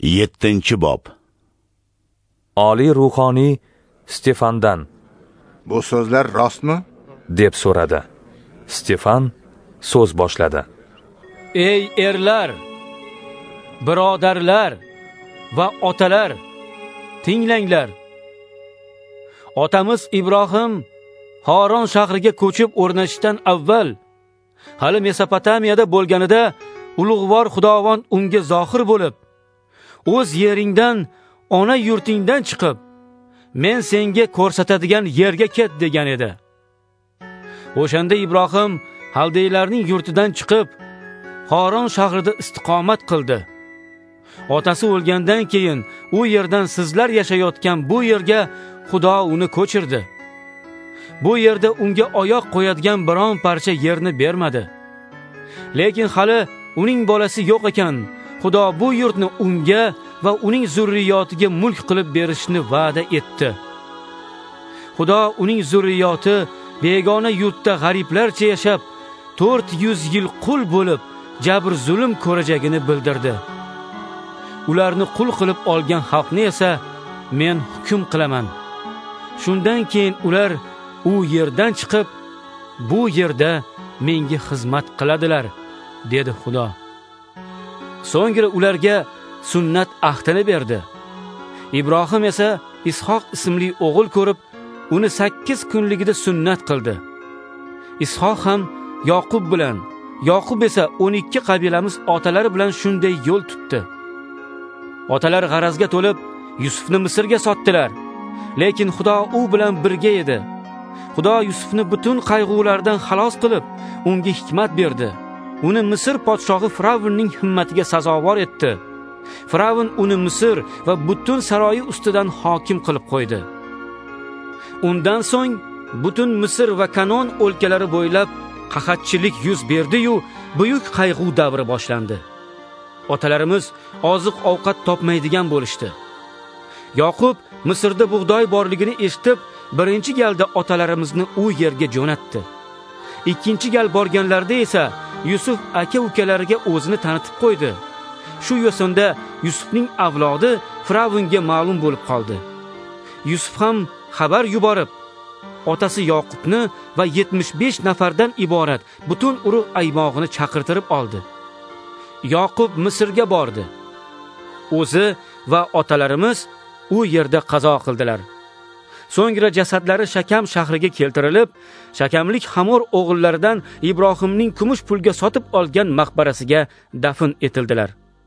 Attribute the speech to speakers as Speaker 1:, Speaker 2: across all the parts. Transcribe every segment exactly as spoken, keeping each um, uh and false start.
Speaker 1: yettinchi bob.
Speaker 2: Oliy ruhoniy Stefandan:
Speaker 3: Bu so'zlar rostmi?
Speaker 2: deb so'radi. Stefan so'z boshladi.
Speaker 4: Ey erlar, birodarlar va otalar, tinglanglar. Otamiz Ibrohim Xoron shahriga ko'chib o'rnashishdan avval, hali Mesopotamiyada bo'lganida ulug'vor Xudovand unga zohir bo'lib, o'z yeringdan, ona yurtingdan chiqib, men senga ko'rsatadigan yerga ket degan edi. O'shanda Ibrohim Haldeylarning yurtidan chiqib, Xoron shahrida istiqomat qildi. Otasi o'lgandan keyin u yerdan sizlar yashayotgan bu yerga Xudo uni ko'chirdi. Bu yerda unga oyoq qo'yadigan biron parcha yerni bermadi. Lekin hali uning bolasi yo'q ekan, Xudo bu yurtni unga va uning zurriyotiga mulk qilib berishni va'da etdi. Xudo uning zurriyoti begona yurtda g'ariblarcha yashab, to'rt yuz yil qul bo'lib, jabr zulm ko'rajagini bildirdi. Ularni qul qilib olgan xalqni esa men hukm qilaman. Shundan keyin ular u yerdan chiqib, bu yerda menga xizmat qiladilar, dedi Xudo. So'ngra ularga sunnat ahdini berdi. Ibrohim esa Ishoq ismli o'g'il ko'rib, uni sakkiz kunligida sunnat qildi. Ishoq ham Yoqub bilan, Yoqub esa o'n ikki qabilamiz otalari bilan shunday yo'l tutdi. Otalar g'arazga to'lib Yusufni Misrga sotdilar, lekin Xudo u bilan birga edi. Xudo Yusufni butun qayg'ulardan xalos qilib, unga hikmat berdi. Uni Misr podshohi Firavnning himmatiga sazovor etdi. Firavn uni Misr va butun saroyi ustidan hokim qilib qo'ydi. Undan so'ng butun Misr va Kanon o'lkalari bo'ylab qahatchilik yuz berdi-yu, buyuk qayg'u davri boshlandi. Otalarimiz oziq ovqat topmaydigan bo'lishdi. Yoqub Misrda bug'doy borligini eshitib, birinchi galda otalarimizni u yerga jo'natdi. Ikkinchi gal borganlarda esa Yusuf aka-ukalariga o'zini tanitib qo'ydi. Shu yo'sinda Yusufning avlodi Firavnga ma'lum bo'lib qoldi. Yusuf ham xabar yuborib, otasi Yoqubni va yetmish besh nafardan iborat butun urug' aymog'ini chaqirtirib oldi. Yoqub Misrga bordi. O'zi va otalarimiz u yerda qazo qildilar. So'ngra jasadlari Shakam shahriga keltirilib, Shakamlik Hamor o'g'illaridan Ibrohimning kumush pulga sotib olgan maqbarasiga dafn etildilar.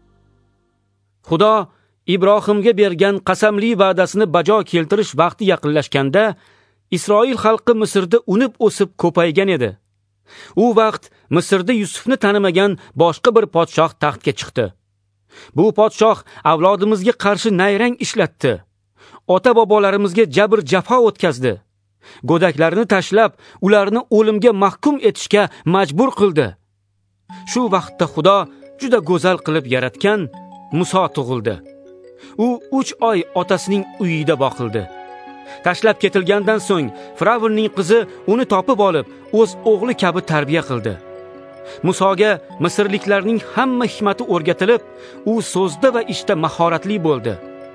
Speaker 4: Xudo Ibrohimga bergan qasamli va'dasini bajo keltirish vaqti yaqinlashganda, Isroil xalqi Misrda unib o'sib ko'paygan edi. U vaqt Misrda Yusufni tanimagan boshqa bir podshoh taxtga chiqdi. Bu podshoh avlodimizga qarshi nayrang ishlatdi. Ota-bobolarimizga jabr jafo o'tkazdi. Go'daklarini tashlab, ularni o'limga mahkum etishga majbur qildi. Shu vaqtda Xudo juda go'zal qilib yaratgan Muso tug'ildi. U uch oy otasining uyida boqildi. Tashlab ketilgandan so'ng Firavnning qizi uni topib olib, o'z o'g'li kabi tarbiya qildi. Musoga Misrliklarning hamma hikmati o'rgatilib, u so'zda va ishda mahoratli bo'ldi.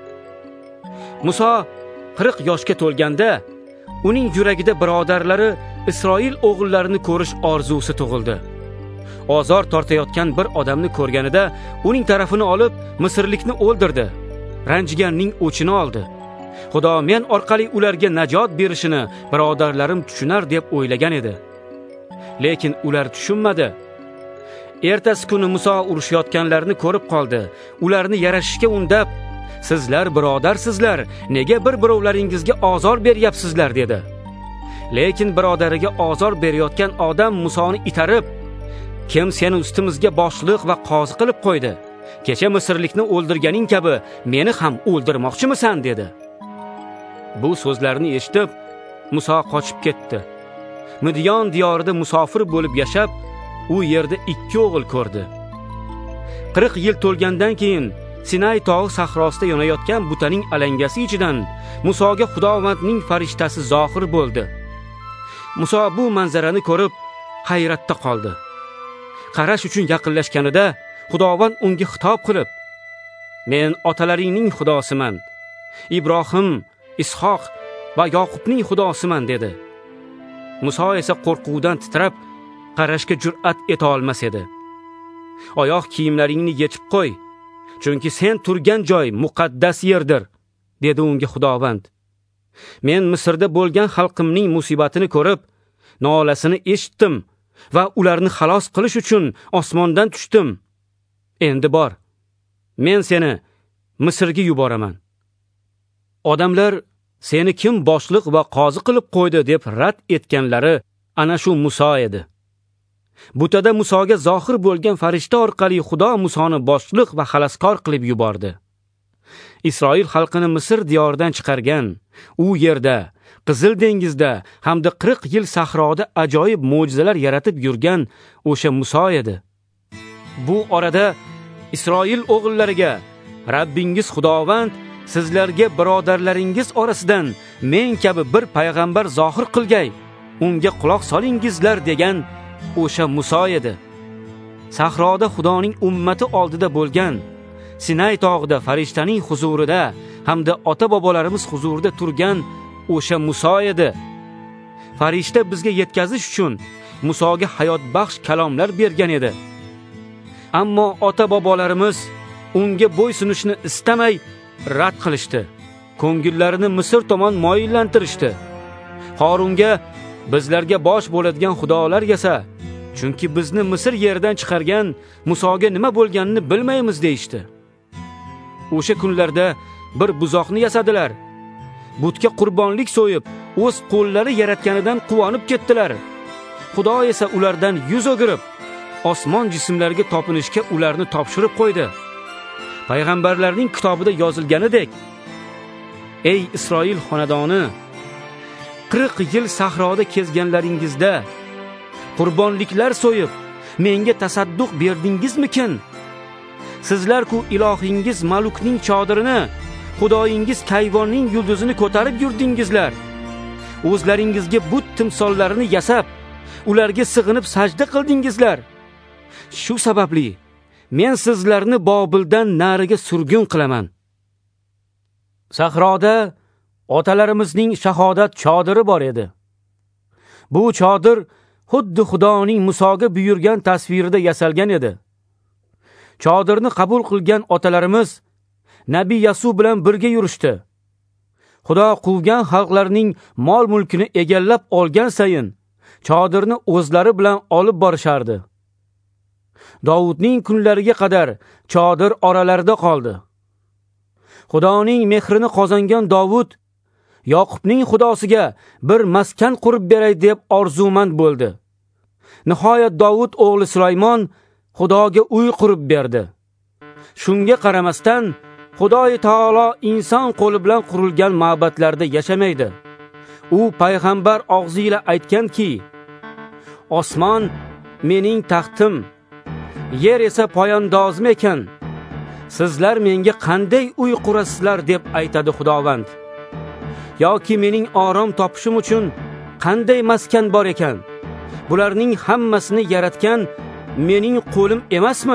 Speaker 4: Muso qirq yoshga to'lganda, uning yuragida birodarlari Isroil o'g'illarini ko'rish orzusi tug'ildi. Ozor tortayotgan bir odamni ko'rganida, uning tarafini olib, Misrlikni o'ldirdi. Ranjiganning o'chini oldi. Xudo men orqali ularga najot berishini birodarlarim tushunar deb o'ylagan edi. Lekin ular tushunmadi. Ertasi kuni Muso urushayotganlarni ko'rib qoldi. Ularni yarashishga undab, "Sizlar birodarsizlar, nega bir-birovlaringizga ozor beryapsizlar?" dedi. Lekin birodariga ozor berayotgan odam Musoni itarib, "Kim seni ustimizga boshliq va qozi qilib qo'ydi? Kecha Misrlikni o'ldirganing kabi meni ham o'ldirmoqchimisan?" dedi. Bu so'zlarni eshitib, Muso qochib ketdi. Midiyon diyorida musofir bo'lib yashab, u yerda ikki o'g'il ko'rdi. qirq yil to'lgandan keyin Sinay tog'i sahrosida yonayotgan butaning alangasi ichidan Musoga Xudovandning farishtasi zohir bo'ldi. Muso bu manzarani ko'rib hayratda qoldi. Qarash uchun yaqinlashganida Xudovand unga xitob qilib, men otalaringning xudosiman, Ibrohim, Ishoq va Yoqubning xudosiman dedi. Muso esa qo'rquvdan titrab, qarashga jur'at eta olmas edi. Oyoq kiyimlaringni yechib qo'y, chunki sen turgan joy muqaddas yerdir, dedi unga Xudovand. Men Misrda bo'lgan xalqimning musibatini ko'rib, nolasini eshitdim va ularni xalos qilish uchun osmondan tushdim. Endi bor, men seni Misrga yuboraman. Odamlar seni kim boshliq va qozi qilib qo'ydi deb rad etganlari ana shu Muso edi. Butada Musoga zohir bo'lgan farishta orqali Xudo Musoni boshliq va xalaskor qilib yubordi. Isroil xalqini Misr diyoridan chiqargan, u yerda, Qizil dengizda hamda qirq yil sahroda ajoyib mo'jizalar yaratib yurgan o'sha Muso edi. Bu orada Isroil o'g'illariga Rabbingiz Xudovand sizlarga birodarlaringiz orasidan men kabi bir payg'ambar zohir qilgay, unga quloq solingizlar degan o'sha Muso edi. Sahroda Xudoning ummati oldida bo'lgan, Sinay tog'ida farishtaning huzurida hamda ota-bobolarimiz huzurida turgan o'sha Muso edi. Farishta bizga yetkazish uchun Musoga hayot baxsh kalomlar bergan edi. Ammo ota-bobolarimiz unga bo'ysunishni istamay rad qilishdi. Ko'ngillarini Misr tomon moyillantirishdi. Harunga bizlarga bosh bo'ladigan xudolar yasa, chunki bizni Misr yeridan chiqargan Musoga nima bo'lganini bilmaymiz deyishdi. O'sha kunlarda bir buzoqni yasadilar. Butga qurbonlik so'yib, o'z qo'llari yaratganidan quvonib ketdilar. Xudo esa ulardan yuz o'girib, osmon jismlariga topinishga ularni topshirib qo'ydi. Payg'ambarlarning kitobida yozilganidek, ey Isroil xonadoni, qirq yil sahroda kezganlaringizda qurbonliklar so'yib, menga tasadduq berdingizmikin? Sizlar-ku ilohingiz Malukning chodirini, Xudoyingiz Kayvonning yulduzini ko'tarib yurdingizlar. O'zlaringizga but timsollarini yasab, ularga sig'inib sajda qildingizlar. Shu sababli men sizlarni Bobildan nariga surgun qilaman. Sahroda otalarimizning shahodat chodiri bor edi. Bu chodir xuddi Xudoning Musoga buyurgan tasvirida yasalgan edi. Chodirni qabul qilgan otalarimiz Nabiy Yasub bilan birga yurishdi. Xudo quvgan xalqlarning mol-mulkini egallab olgan sayin chodirni o'zlari bilan olib borishardi. Davudning kunlariga qadar chodir oralarida qoldi. Xudoning mehrini qozongan Davud Yoqubning xudosiga bir maskan qurib beray deb orzumand bo'ldi. Nihoyat Davud o'g'li Sulaymon Xudoga uy qurib berdi. Shunga qaramasdan Xudoy taolo inson qo'li bilan qurilgan ma'batlarda yashamaydi. U payg'ambar og'ziyla aytganki, osmon mening taxtim, yer esa poyandozim ekan. Sizlar menga qanday uy qurasizlar deb aytadi Xudovand. Yoki mening orom topishim uchun qanday maskan bor ekan? Bularning hammasini yaratgan mening qo'lim emasmi?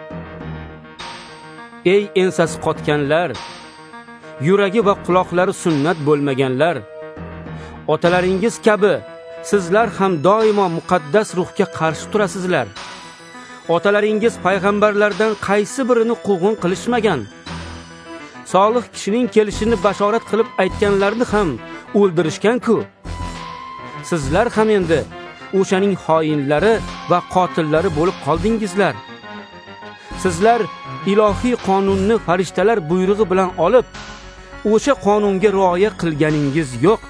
Speaker 4: Ey ensasi qotganlar, yuragi va quloqlari sunnat bo'lmaganlar, otalaringiz kabi sizlar ham doimo muqaddas ruhga qarshi turasizlar. Otalaringiz payg'ambarlardan qaysi birini quvg'in qilishmagan. Solih kishining kelishini bashorat qilib aytganlarni ham o'ldirishgan-ku. Sizlar ham endi o'shaning xoinlari va qotillari bo'lib qoldingizlar. Sizlar ilohiy qonunni farishtalar buyrug'i bilan olib, o'sha qonunga rioya qilganingiz yo'q.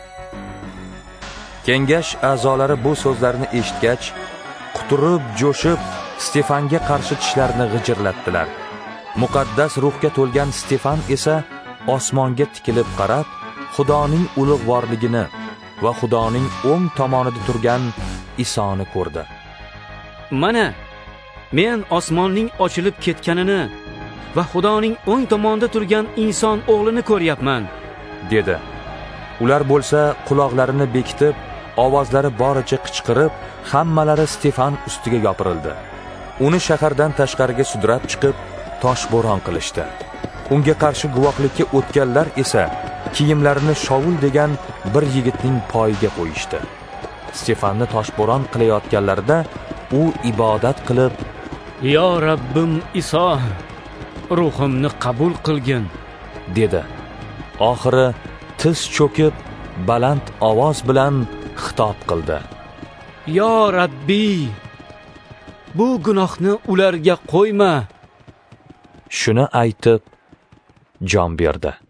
Speaker 2: Kengash a'zolari bu so'zlarni eshitgach, quturib, jo'shib, Stefanga qarshi tishlarini g'ijirlatdilar. Muqaddas ruhga to'lgan Stefan esa osmonga tikilib qarab, Xudoning ulug'vorligini va Xudoning o'ng tomonida turgan Isoni ko'rdi.
Speaker 4: Mana men osmonning ochilib ketganini va Xudoning o'ng tomonida turgan inson o'g'lini ko'ryapman,
Speaker 2: dedi. Ular bo'lsa quloqlarini bekitib, ovozlari boricha qichqirib, hammalari Stefan ustiga yopirildi. Uni shahardan tashqariga sudrab chiqib, toshbo'ron qilishdi. Unga qarshi guvohlikka o'tganlar esa kiyimlarini Shovul degan bir yigitning poyiga qo'yishdi. Stefanni toshbo'ron qilayotganlarida u ibodat qilib,
Speaker 4: "Yo Rabbim Iso, ruhimni qabul qilgin"
Speaker 2: dedi. Oxiri tiz cho'kib, baland ovoz bilan xitob qildi.
Speaker 4: "Yo Rabbiy, bu gunohni ularga qo'yma."
Speaker 2: Shuni aytib jon berdi.